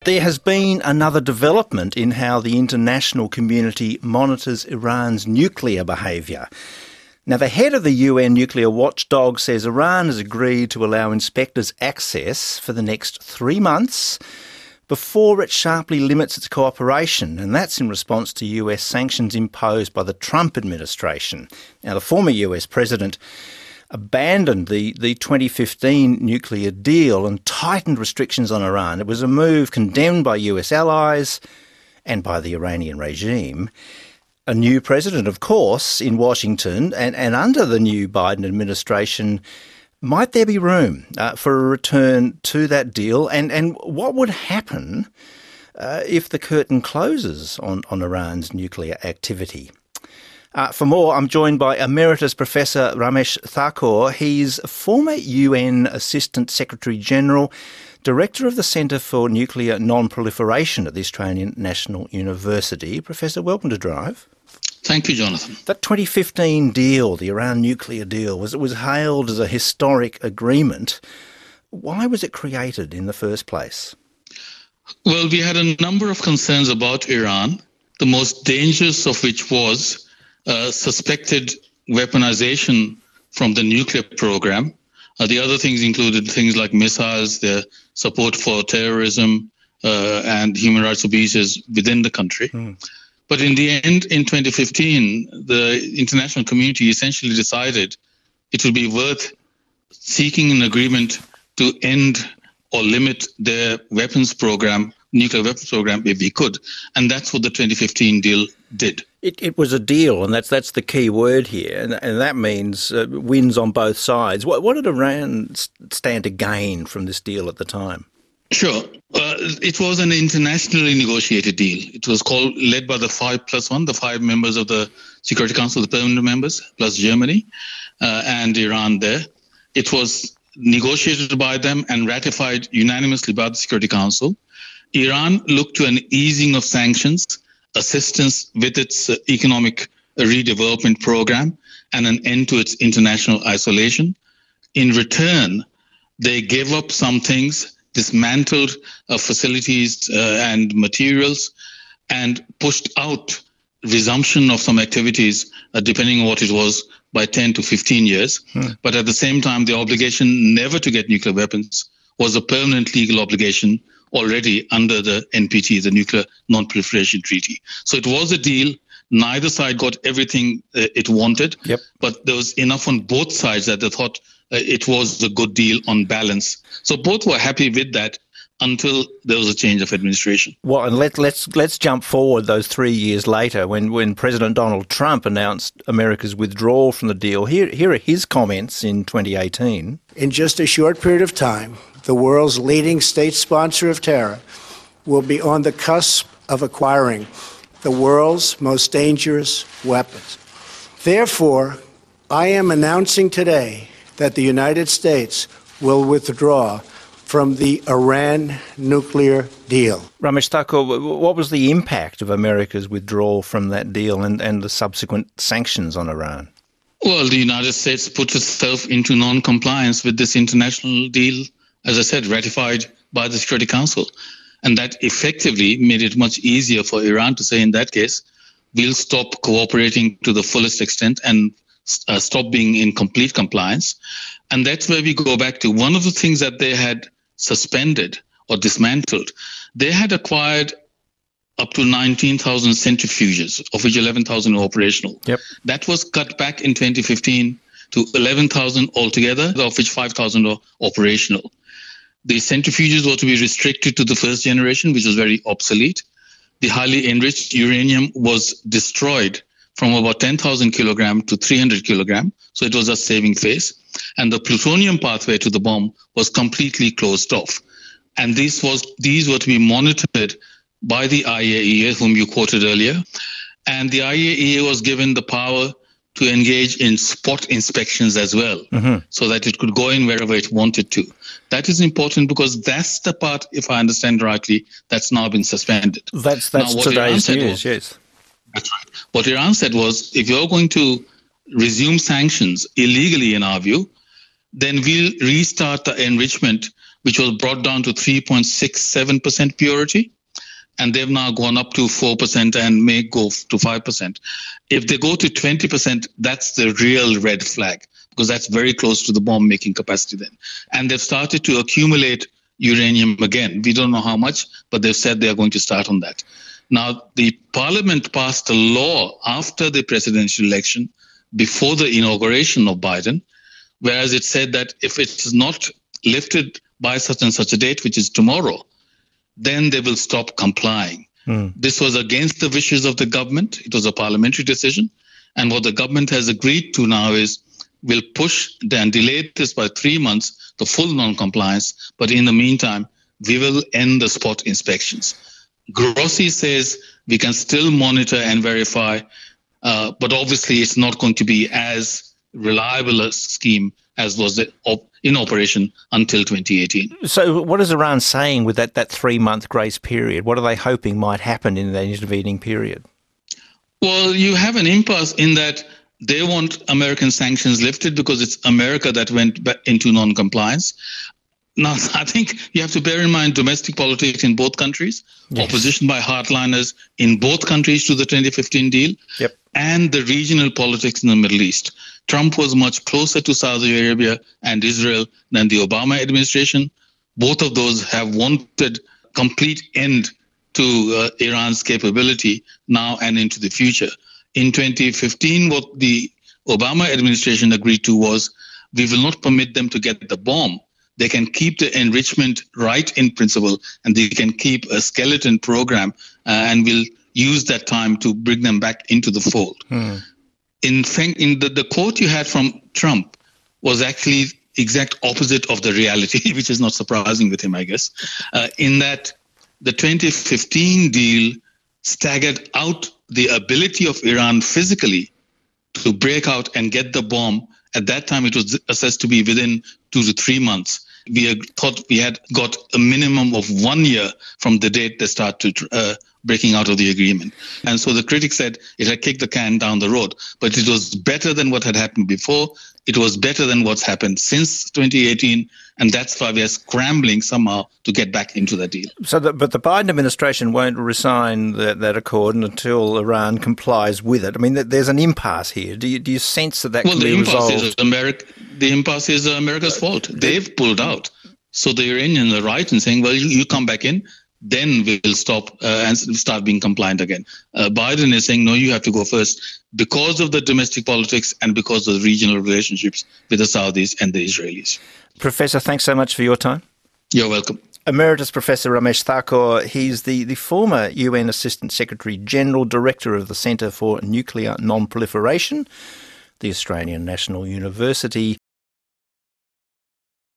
There has been another development in how the international community monitors Iran's nuclear behaviour. Now, the head of the UN nuclear watchdog says Iran has agreed to allow inspectors access for the next 3 months before it sharply limits its cooperation, and that's in response to US sanctions imposed by the Trump administration. Now, the former US president abandoned the 2015 nuclear deal and tightened restrictions on Iran. It was a move condemned by US allies and by the Iranian regime. A new president, of course, in Washington, and under the new Biden administration, might there be room for a return to that deal? And what would happen if the curtain closes on Iran's nuclear activity? For more, I'm joined by Emeritus Professor Ramesh Thakur. He's former UN Assistant Secretary-General, Director of the Centre for Nuclear Non-Proliferation at the Australian National University. Professor, welcome to Drive. Thank you, Jonathan. That 2015 deal, the Iran nuclear deal, was hailed as a historic agreement. Why was it created in the first place? Well, we had a number of concerns about Iran, the most dangerous of which was suspected weaponization from the nuclear program. The other things included things like missiles, their support for terrorism, and human rights abuses within the country. But in the end, in 2015, the international community essentially decided it would be worth seeking an agreement to end or limit their weapons program, nuclear weapons program, if we could. And that's what the 2015 deal did. It was a deal, and that's the key word here, and that means wins on both sides. What did Iran stand to gain from this deal at the time? Sure. It was an internationally negotiated deal. It was led by the 5+1, the 5 members of the Security Council, the permanent members, plus Germany and Iran there. It was negotiated by them and ratified unanimously by the Security Council. Iran looked to an easing of sanctions, assistance with its economic redevelopment program, and an end to its international isolation. In return, they gave up some things, dismantled facilities and materials, and pushed out resumption of some activities, depending on what it was, by 10 to 15 years. But at the same time, the obligation never to get nuclear weapons was a permanent legal obligation already under the NPT, the Nuclear Non-Proliferation Treaty. So it was a deal. Neither side got everything it wanted, but there was enough on both sides that they thought it was a good deal on balance. So both were happy with that until there was a change of administration. Well, and let's jump forward those 3 years later when President Donald Trump announced America's withdrawal from the deal. Here are his comments in 2018. In just a short period of time, the world's leading state sponsor of terror will be on the cusp of acquiring the world's most dangerous weapons. Therefore, I am announcing today that the United States will withdraw from the Iran nuclear deal. Ramesh Thakur, what was the impact of America's withdrawal from that deal and the subsequent sanctions on Iran? Well, the United States put itself into non-compliance with this international deal, as I said, ratified by the Security Council. And that effectively made it much easier for Iran to say, in that case, we'll stop cooperating to the fullest extent and stop being in complete compliance. And that's where we go back to one of the things that they had suspended or dismantled. They had acquired up to 19,000 centrifuges, of which 11,000 were operational. That was cut back in 2015 to 11,000 altogether, of which 5,000 were operational. The centrifuges were to be restricted to the first generation, which was very obsolete. The highly enriched uranium was destroyed from about 10,000 kilogram to 300 kilogram. So it was a saving phase. And the plutonium pathway to the bomb was completely closed off. And these were to be monitored by the IAEA, whom you quoted earlier. And the IAEA was given the power to engage in spot inspections as well, so that it could go in wherever it wanted to. That is important because that's the part, if I understand rightly, that's now been suspended. That's today's news, yes. That's right. What Iran said was, if you're going to resume sanctions illegally, in our view, then we'll restart the enrichment which was brought down to 3.67% purity. And they've now gone up to 4% and may go to 5%. If they go to 20%, that's the real red flag, because that's very close to the bomb-making capacity then. And they've started to accumulate uranium again. We don't know how much, but they've said they're going to start on that. Now, the parliament passed a law after the presidential election, before the inauguration of Biden, whereas it said that if it's not lifted by such and such a date, which is tomorrow, then they will stop complying. This was against the wishes of the government. It was a parliamentary decision. And what the government has agreed to now is we'll push and delay this by 3 months, the full non-compliance. But in the meantime, we will end the spot inspections. Grossi says we can still monitor and verify, but obviously it's not going to be as reliable a scheme as was in operation until 2018. So what is Iran saying with that 3-month grace period? What are they hoping might happen in that intervening period? Well, you have an impasse in that they want American sanctions lifted because it's America that went into non-compliance. Now, I think you have to bear in mind domestic politics in both countries, yes. Opposition by hardliners in both countries to the 2015 deal, yep. And the regional politics in the Middle East. Trump was much closer to Saudi Arabia and Israel than the Obama administration. Both of those have wanted complete end to Iran's capability now and into the future. In 2015, what the Obama administration agreed to was we will not permit them to get the bomb. They can keep the enrichment right in principle, and they can keep a skeleton program, and we'll use that time to bring them back into the fold. In fact, the quote you had from Trump was actually exact opposite of the reality, which is not surprising with him, I guess, in that the 2015 deal staggered out the ability of Iran physically to break out and get the bomb. At that time, it was assessed to be within 2 to 3 months. We thought we had got a minimum of 1 year from the date they started breaking out of the agreement. And so the critics said it had kicked the can down the road, but it was better than what had happened before. It was better than what's happened since 2018. And that's why we are scrambling somehow to get back into that deal. But the Biden administration won't resign that accord until Iran complies with it. I mean, there's an impasse here. Do you sense that can be resolved? The impasse is America's fault. They've pulled out. So the Iranians are right in saying, well, you come back in, then we'll stop and start being compliant again. Biden is saying, no, you have to go first because of the domestic politics and because of the regional relationships with the Saudis and the Israelis. Professor, thanks so much for your time. You're welcome. Emeritus Professor Ramesh Thakur, he's the former UN Assistant Secretary General, Director of the Centre for Nuclear Non-Proliferation, the Australian National University.